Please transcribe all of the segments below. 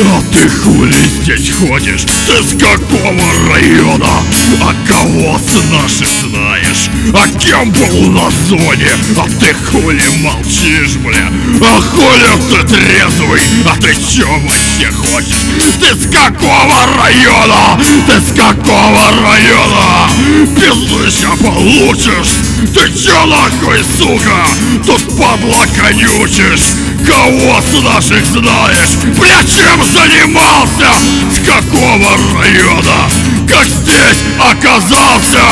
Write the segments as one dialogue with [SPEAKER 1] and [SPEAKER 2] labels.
[SPEAKER 1] А ты хули здесь ходишь? Ты с какого района? А кого с наших знаешь? А кем был на зоне? А ты хули молчишь, бля? А хули ты трезвый? А ты чё вообще хочешь? Ты с какого района? Ты с какого района? Пизды ща получишь! Ты чё нахуй, сука? Тут падла конючишь! Кого с наших знаешь? Бля, чем занимался? С какого района? Как здесь оказался?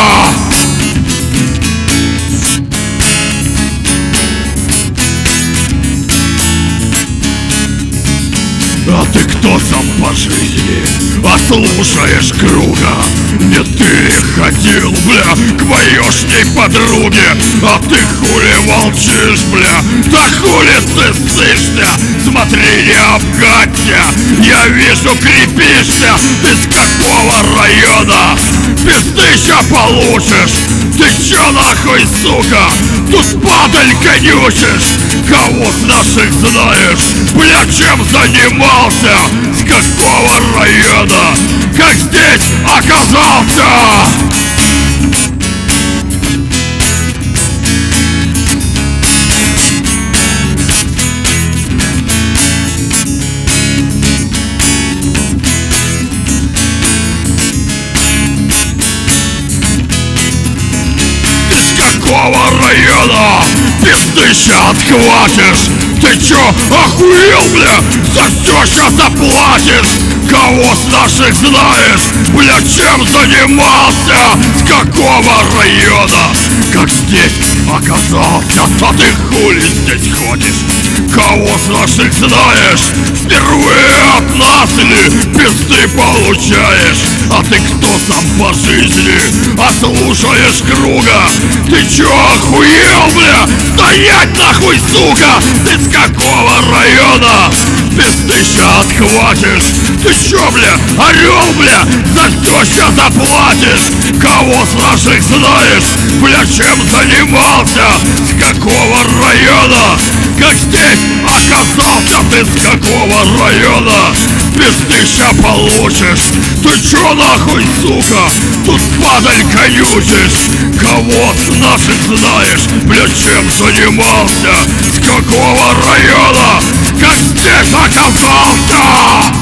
[SPEAKER 1] А ты кто сам по жизни? А слушаешь круга? Не ты ли ходил, бля, к моёшней подруге? А ты хули молчишь, бля? Да хули ты сышься? Смотри, не обгадься! Я вижу, крепишься! Ты с какого района? Пизды ща получишь! Ты чё нахуй, сука? Тут падаль конючишь! Кого с наших знаешь? Бля, чем занимался? С какого района? Как здесь оказался? Какого района? Пизды ща отхватишь! Ты чё, охуел, бля? За всё ща заплатишь! Кого с наших знаешь? Бля, чем занимался? С какого района? Как здесь оказался? А ты хули здесь ходишь? Кого с наших знаешь? Впервые от нас или пизды получаешь? А ты кто сам по жизни? А слушаешь круга? Ты чё, охуел, бля? Стоять нахуй, сука! Ты с какого района? Пизды ща отхватишь! Ты чё, бля, орёл, бля? За всё ща заплатишь! Кого с наших знаешь? Бля, чем занимался? С какого района? Как здесь оказался? Ты с какого района? Пизды ща получишь! Ты чё нахуй, сука? Тут падаль конючишь! Кого с наших знаешь? Бля, чем занимался? С какого района? Как здесь оказался?